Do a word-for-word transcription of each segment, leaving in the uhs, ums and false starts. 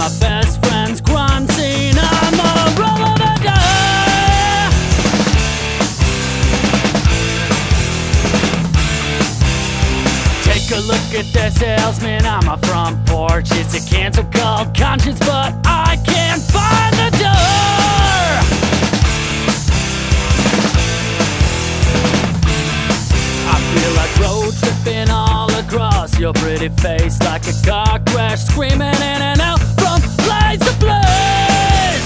my best friend's crime scene. I'm a roll of the die. Take a look at the salesman on my front porch. It's a cancer called conscience, but I can't find the door. I feel like road tripping all across your pretty face, like a car crash, screaming in and out from place to place.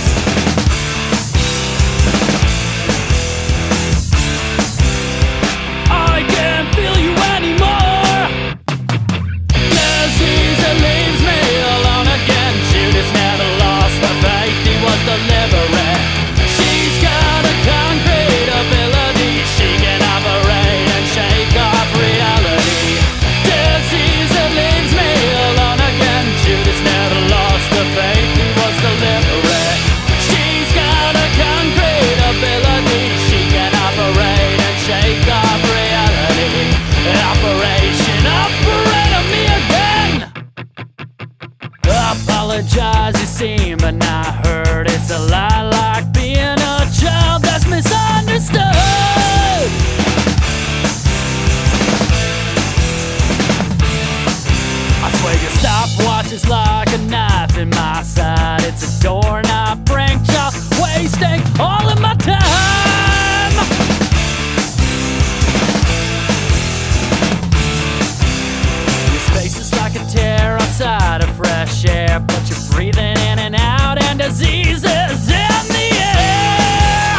I can't feel you anymore. Disease that leaves me alone again. Judas never lost the faith he was delivering. She's got a concrete ability. She can operate and shake off reality. Disease that leaves me alone again. Judas never lost the faith he was delivering. She's got a concrete ability. She can operate and shake off reality. Operation, operate on me again. Apologize, you seem but not heard. It's a lie like being a child that's misunderstood. I swear your stopwatch is like a knife in my side. It's a doorknob prank job, wasting all of my time. Your space is like a tear outside of fresh air, but you're breathing in and out and disease is in the air.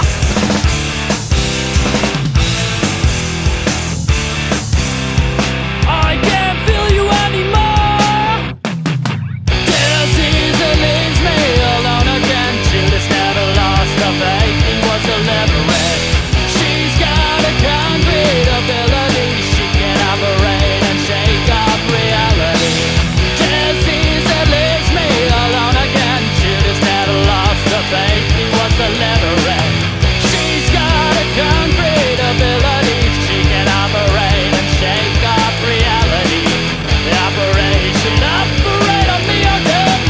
I can't feel you anymore. Disease that leaves me alone again. Judas never lost the faith he was delivering. She's got a concrete ability. She can operate and shake off reality. Disease that leaves me alone again. Judas never lost the faith he was delivering. She's got a concrete ability. She can operate and shake off reality. Operation, operate on me again.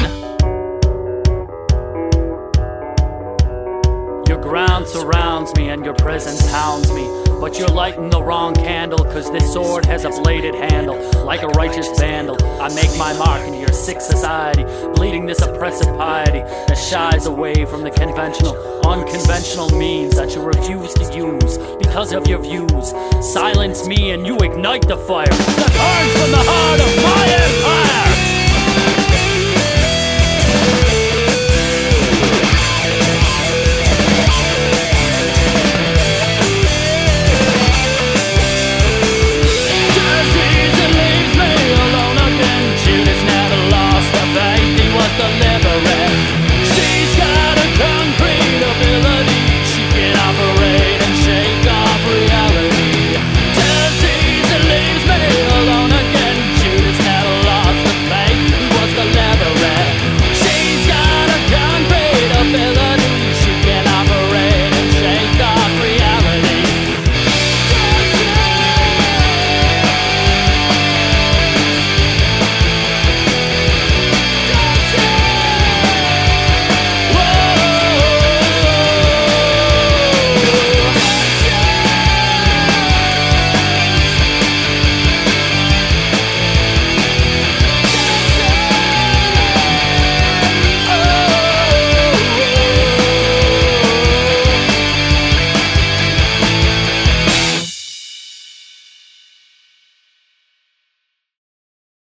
Your ground surrounds me and your presence hounds me, but you're lighting the wrong candle, cause this sword has a bladed handle. Like a righteous vandal, I make my mark into your sick society, bleeding this oppressive piety that shies away from the conventional, unconventional means that you refuse to use because of your views. Silence me and you ignite the fire that burns from the heart of my empire.